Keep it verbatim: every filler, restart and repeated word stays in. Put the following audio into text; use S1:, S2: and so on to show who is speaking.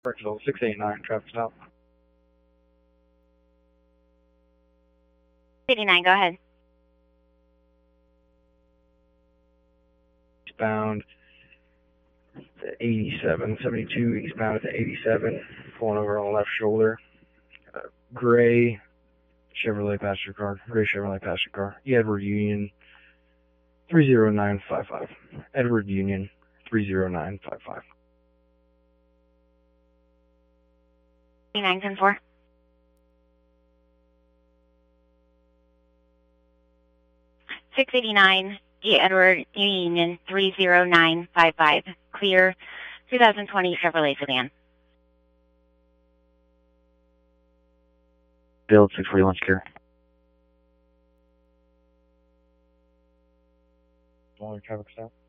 S1: Parksville, six eight nine, traffic stop.
S2: eighty-nine, go ahead.
S1: Eastbound to eighty-seven, seventy-two eastbound to eighty-seven, pulling over on the left shoulder. Uh, gray Chevrolet passenger car, gray Chevrolet passenger car. Edward Union, three zero nine five five. Edward Union, three zero nine five five.
S2: eighty-nine, ten four. six eighty-nine, G. Edward Union, three zero nine five five. Clear, two thousand twenty Chevrolet sedan.
S1: Build six forty-one secure. Smaller traffic stop.